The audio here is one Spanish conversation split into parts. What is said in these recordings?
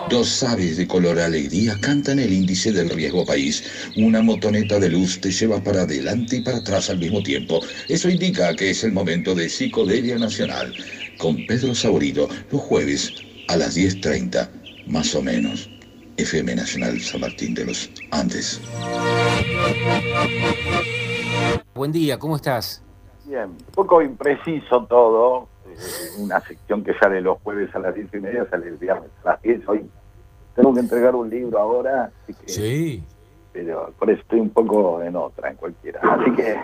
Dos aves de color alegría cantan el índice del riesgo país. Una motoneta de luz te lleva para adelante y para atrás al mismo tiempo. Eso indica que es el momento de Psicodelia Nacional. Con Pedro Saborido, los jueves a las 10:30, más o menos. FM Nacional San Martín de los Andes. Buen día, ¿cómo estás? Bien, un poco impreciso todo. Una sección que sale los jueves a las 10:30, sale el viernes a las 10. Hoy tengo que entregar un libro ahora, así que, Sí. pero por eso estoy un poco en otra, en cualquiera. Así que,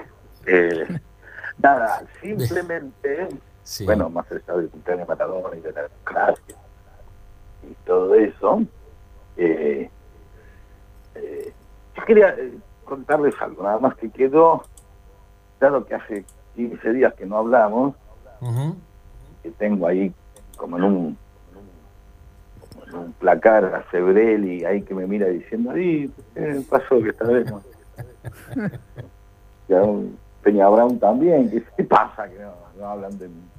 nada, simplemente, Sí. bueno, más allá del cumpleaños Maradona y de la democracia y todo eso, yo quería contarles algo, nada más que quedó, dado que hace 15 días que no hablamos, que tengo ahí como en un placar a Sebrelli ahí que me mira diciendo, ¿qué pasó que esta vez no? Y a un Peña Brown también, ¿qué pasa que no hablan de mí?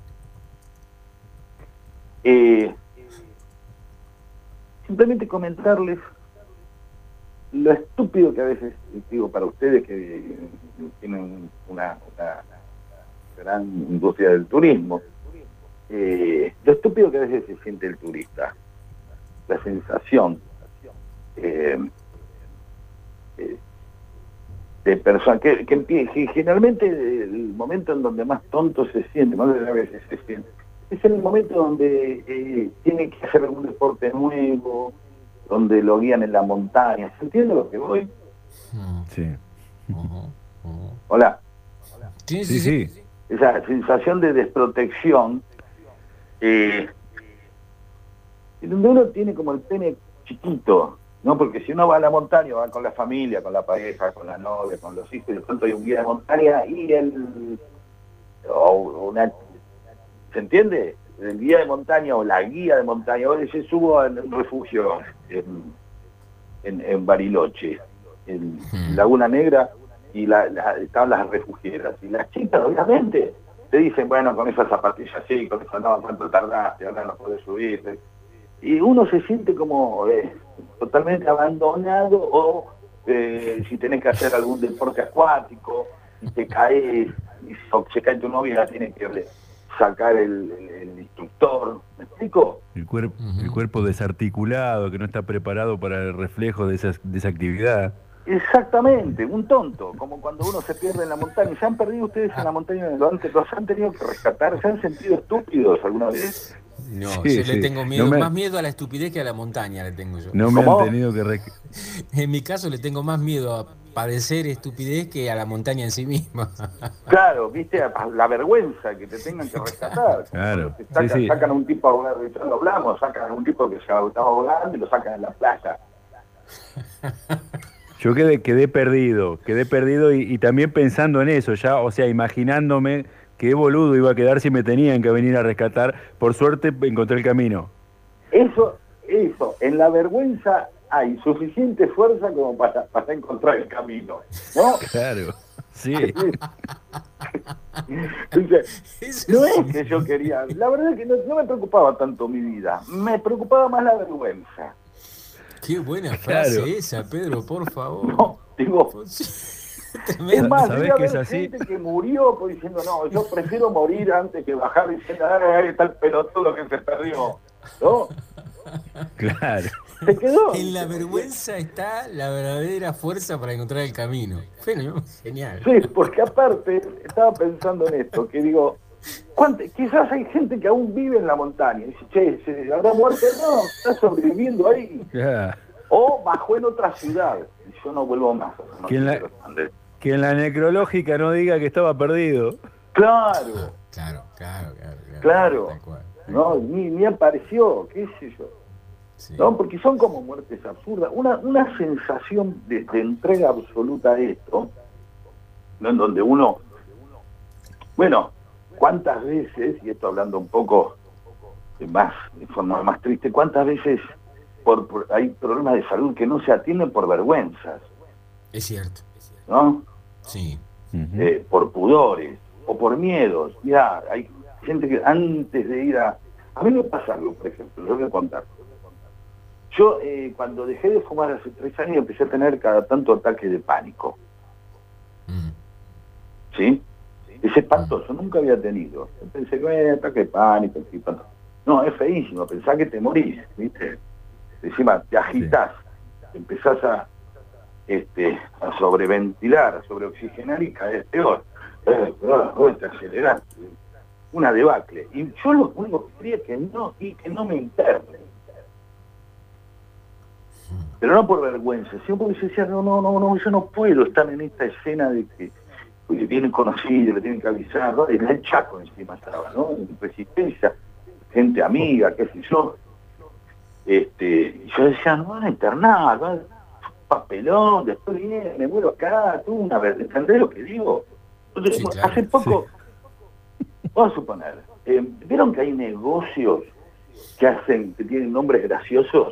Simplemente comentarles lo estúpido que a veces, digo, para ustedes que tienen una gran industria del turismo, lo estúpido que a veces se siente el turista, la sensación de persona que generalmente el momento en donde más tonto se siente, más de las veces se siente, es en el momento donde tiene que hacer algún deporte nuevo, donde lo guían en la montaña. ¿Se entiende lo que voy? Sí. Hola. Sí. Esa sensación de desprotección, donde uno tiene como el pene chiquito, ¿no? Porque si uno va a la montaña, va con la familia, con la pareja, con la novia, con los hijos, y de pronto hay un guía de montaña y ¿se entiende? El guía de montaña o la guía de montaña. Ahora se subo en un refugio en Bariloche, en Laguna Negra, y estaban las refugieras. Y las chicas, obviamente, te dicen, bueno, con esas zapatillas sí, con eso no, ¿cuánto tardaste? Ahora no podés subir. Y uno se siente como totalmente abandonado, o si tenés que hacer algún deporte acuático, y te caes, y se cae tu novia y la tiene que sacar el instructor. ¿Me explico? El cuerpo desarticulado, que no está preparado para el reflejo de esa actividad. Exactamente, un tonto, como cuando uno se pierde en la montaña. ¿Se han perdido ustedes en la montaña? ¿Los han tenido que rescatar? ¿Se han sentido estúpidos alguna vez? No, Sí, yo le tengo miedo, No más miedo a la estupidez que a la montaña le tengo yo. no me han tenido que... En mi caso le tengo más miedo a padecer estupidez que a la montaña en sí misma. Claro, viste, a la vergüenza que te tengan que rescatar. Claro, Sacan a un tipo a volar, ya lo hablamos, sacan a un tipo que se estaba volando y lo sacan en la playa. Yo quedé perdido y también pensando en eso, ya, o sea, imaginándome qué boludo iba a quedar si me tenían que venir a rescatar. Por suerte encontré el camino. Eso, en la vergüenza hay suficiente fuerza como para encontrar el camino, ¿no? Claro, sí. Entonces, no es que yo quería, la verdad es que no me preocupaba tanto mi vida, me preocupaba más la vergüenza. Qué buena frase esa, Pedro, por favor. No, digo, es más, debe haber así? gente que murió pues, diciendo, no, yo prefiero morir antes que bajar diciendo, ahí está el pelotudo que se perdió, ¿no? Claro. Se quedó. En la vergüenza está la verdadera fuerza para encontrar el camino. Genial. Sí, porque aparte, estaba pensando en esto, que digo, quizás hay gente que aún vive en la montaña, y dice, che, ¿se habrá muerto? No, está sobreviviendo ahí. Yeah. O bajó en otra ciudad, y yo no vuelvo más. No que en la necrológica no diga que estaba perdido. Claro. Tal cual. No, ni apareció, qué sé yo. Sí. ¿No? Porque son como muertes absurdas. Una sensación de entrega absoluta a esto, ¿no? En donde uno... Bueno, ¿cuántas veces, y esto hablando un poco de forma más triste, cuántas veces hay problemas de salud que no se atienden por vergüenzas? Es cierto. ¿No? Sí. Por pudores o por miedos. Mirá, hay gente que antes de ir a mí me pasa algo, por ejemplo, lo voy a contar. Yo cuando dejé de fumar hace 3 años empecé a tener cada tanto ataques de pánico. ¿Sí? Es espantoso, nunca había tenido. Yo pensé que ataque de pánico, no, es feísimo, pensá que te morís, ¿viste? Encima te agitás, empezás a sobreventilar, a sobreoxigenar y caes peor. Te acelerás. Una debacle. Y yo lo único que quería que no me interne. Pero no por vergüenza, sino porque yo decía, no, yo no puedo estar en esta escena de que vienen conocidos, le tienen que avisar, ¿no? En el Chaco encima estaba, ¿no? En Resistencia, gente amiga, qué sé yo. Y yo decía, no van a internar, va papelón, después viene, me muero acá, tú una vez, ¿entendés lo que digo? Entonces, Sí, claro. hace poco, vamos a suponer, ¿vieron que hay negocios que tienen nombres graciosos?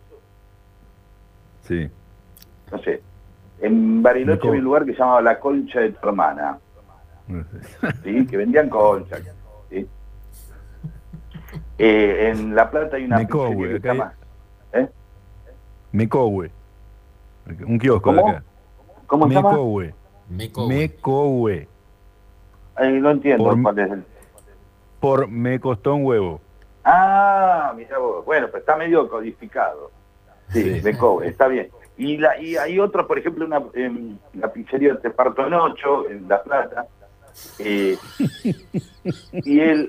Sí. No sé, en Bariloche había un lugar que se llamaba La Concha de tu Hermana, ¿sí? Que vendían conchas, ¿sí? En La Plata hay una pizzería que se llama... Mecowe. Un kiosco ¿Cómo? de acá. ¿Cómo se llama? Mecowe. No entiendo cuál es el... Por me costó un huevo. Ah, mira vos. Bueno, pues está medio codificado. Sí, Mecowe, está bien. Y hay otros, por ejemplo, en la pizzería Te Parto en 8, en La Plata. Y el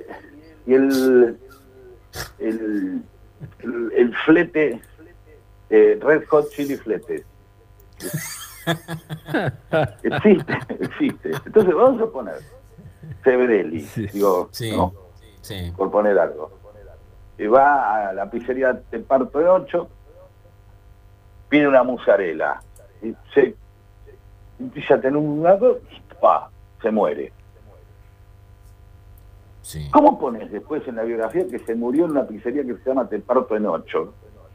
flete, Red Hot Chili Flete. Existe. Entonces vamos a poner Severelli, digo, ¿no? Sí. Por poner algo. Y va a la pizzería Te Parto en 8, pide una mozzarella, y se empieza a tener un lado y se muere. Sí. ¿Cómo pones después en la biografía que se murió en una pizzería que se llama Te Parto en 8?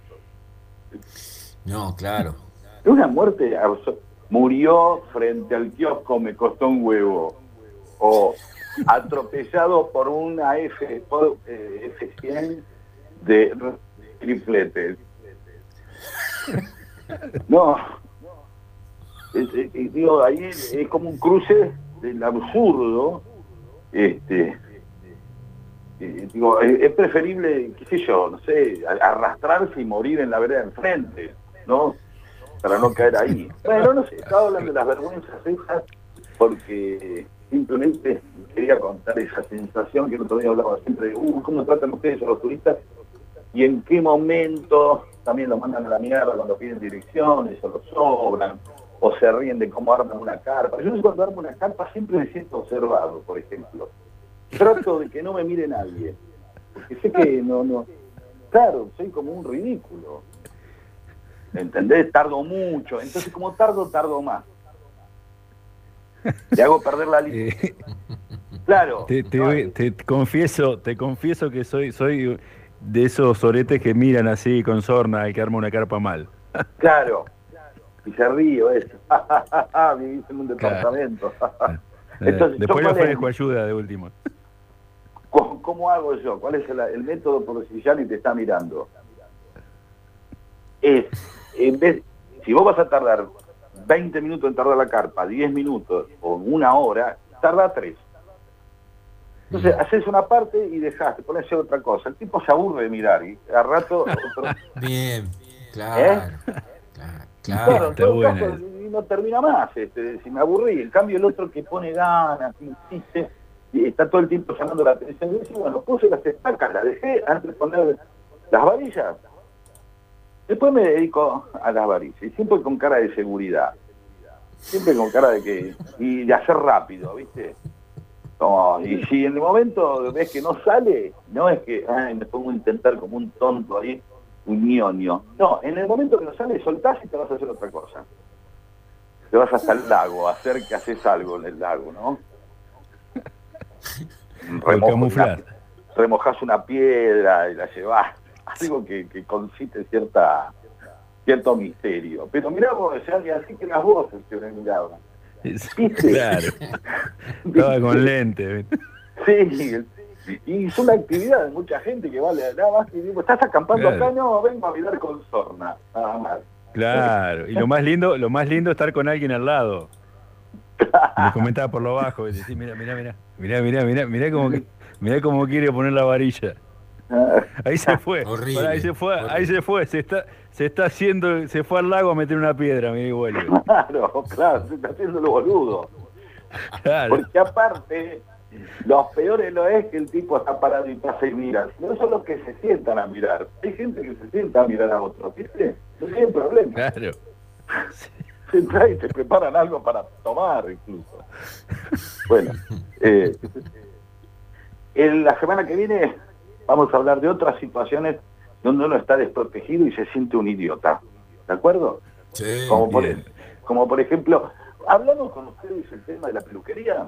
No, claro. Es una muerte murió frente al kiosco, me costó un huevo, o atropellado por una F100 de tripletes. No, digo, ahí es como un cruce del absurdo. Digo, es preferible, qué sé yo, no sé, arrastrarse y morir en la vereda enfrente, ¿no? Para no caer ahí. Bueno, no sé, estaba hablando de las vergüenzas esas porque simplemente quería contar esa sensación que el otro día hablaba siempre de, ¿cómo tratan ustedes a los turistas? Y en qué momento también los mandan a la mierda cuando piden direcciones, o los sobran, o se ríen de cómo arman una carpa. Yo cuando armo una carpa siempre me siento observado, por ejemplo. Trato de que no me mire nadie, porque sé que no, claro, soy como un ridículo. ¿Entendés? Tardo mucho, entonces como tardo más. Le hago perder la lista. Claro. Te confieso que soy de esos soretes que miran así con sorna y que arma una carpa mal. Claro. Y se río eso. Vivís en un departamento. Entonces, después le ofrezco ayuda de último. ¿Cómo hago yo? ¿Cuál es el método por si Yanni te está mirando? Si vos vas a tardar 20 minutos en tardar la carpa, 10 minutos o 1 hora, tarda 3. Entonces, haces una parte y dejaste, pones a hacer otra cosa. El tipo se aburre de mirar y a rato... Bien, claro. Claro, en todo caso, y no termina más. Si me aburrí, en cambio el otro que pone ganas, que insiste, y está todo el tiempo llamando la atención, y dice, bueno, puse las estacas, las dejé antes de poner las varillas. Después me dedico a las varillas, y siempre con cara de seguridad. Siempre con cara de que... y de hacer rápido, ¿viste? Y si en el momento ves que no sale, no es que me pongo a intentar como un tonto ahí, un ñoño. No, en el momento que no sale, soltás y te vas a hacer otra cosa. Te vas hasta el lago, a hacer que haces algo en el lago, ¿no? Remojás una piedra y la llevás. Algo que concite cierto misterio. Pero mirá vos, así que las voces que me miraban. ¿Viste? Claro. Estaba con lente. Sí, Y es una actividad de mucha gente que vale nada más que digo, ¿estás acampando Claro. acá? No, vengo a mirar con sorna, nada más. Claro, y lo más lindo es estar con alguien al lado. Y les comentaba por lo bajo, y decía, mirá cómo quiere poner la varilla. Ahí se fue, Horrible, pará, ahí se fue, se está haciendo, se fue al lago a meter una piedra, mi vuelve. Claro, se está haciendo lo boludo. Claro, Porque aparte, los peores no es que el tipo está parado y pasa y mira, sino son los que se sientan a mirar. Hay gente que se sienta a mirar a otros, ¿viste? No tiene problema. claro. Se trae y te preparan algo para tomar incluso. Bueno, en la semana que viene vamos a hablar de otras situaciones donde uno está desprotegido y se siente un idiota. ¿De acuerdo? Sí. Como por ejemplo, ¿hablamos con ustedes el tema de la peluquería?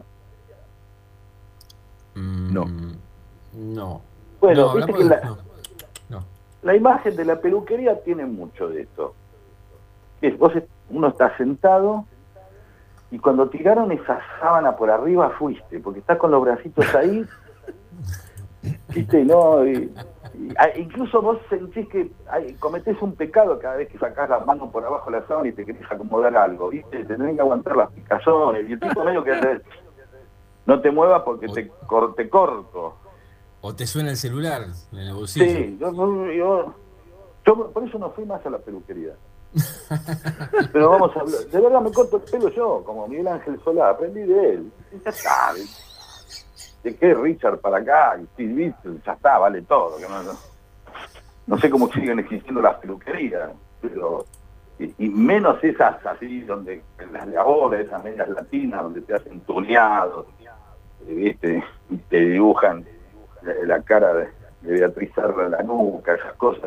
No. No. Bueno, No, viste hablamos que de- no. la imagen de la peluquería tiene mucho de esto. Uno está sentado y cuando tiraron esa sábana por arriba fuiste, porque estás con los bracitos ahí, ¿viste? ¿No? Incluso vos sentís que cometés un pecado cada vez que sacás la mano por abajo de la sábana y te querés acomodar algo, ¿viste? Te tenés que aguantar las picazones y el tipo medio que hace, no te muevas porque te corto. O te suena el celular en el bolsillo. Sí, yo por eso no fui más a la peluquería. Pero vamos a hablar, de verdad me corto el pelo yo, como Miguel Ángel Solá, aprendí de él. Y ya está, de qué Richard para acá, y Steve Beatle, ya está, vale todo. Que no sé cómo siguen existiendo las peluquerías, pero y menos esas así, donde las de ahora, esas medias latinas, donde te hacen tuneados, ¿viste? Y te dibujan la cara de Beatriz Arra en la nuca, esas cosas.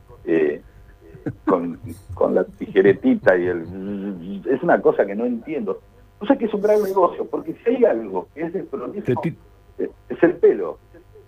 Con la tijeretita y es una cosa que no entiendo. O sea que es un gran negocio, porque si hay algo que es desprolijmo, es el pelo.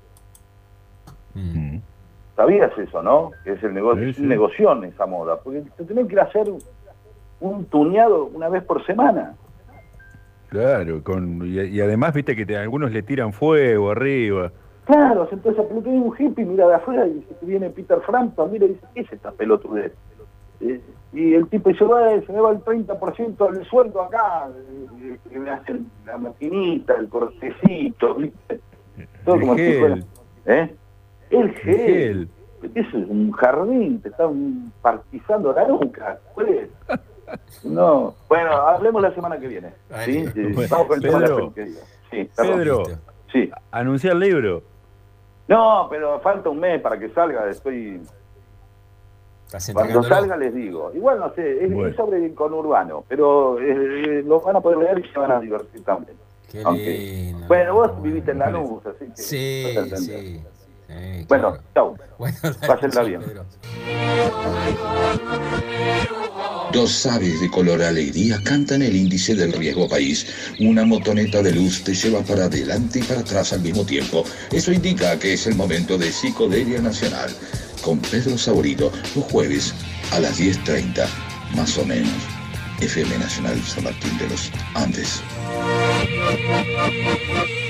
¿Sabías eso, no? Que es el negocio, Sí, es sí. un negoción esa moda, porque te tienen que ir a hacer un tuneado una vez por semana. Claro, y además viste que algunos le tiran fuego arriba. Claro, entonces pero un hippie mira de afuera y dice que viene Peter Frampton, mira y dice, ¿qué es esta pelotudez? Y el tipo dice, se me va el 30% del sueldo acá, que me hacen la maquinita, el cortecito, ¿viste? Todo El como si gel. fuera. El gel. Gel. Eso es un jardín, te están partizando la nuca, pues. No. Bueno, hablemos la semana que viene. ¿Sí? Bueno, Vamos con el tema de la Pedro. peluquería. Sí, perdón. Pedro, Listo. Sí. anuncia el libro. No, pero falta un mes para que salga, estoy... Estás Cuando entregándolo. salga les digo. Igual no sé, es Bueno. sobre el conurbano, pero lo van a poder leer y se van a divertir también. Qué Aunque- lindo. Bueno, vos Bueno, viviste en me Lanús, así que... Sí, vas a entender. sí. Sí, Bueno, claro. chau. Bueno, dale, Pásenla chao, bien. Pedro. Dos aves de color alegría cantan el índice del riesgo país. Una motoneta de luz te lleva para adelante y para atrás al mismo tiempo. Eso indica que es el momento de Psicodelia Nacional. Con Pedro Saborido, los jueves a las 10:30, más o menos. FM Nacional San Martín de los Andes.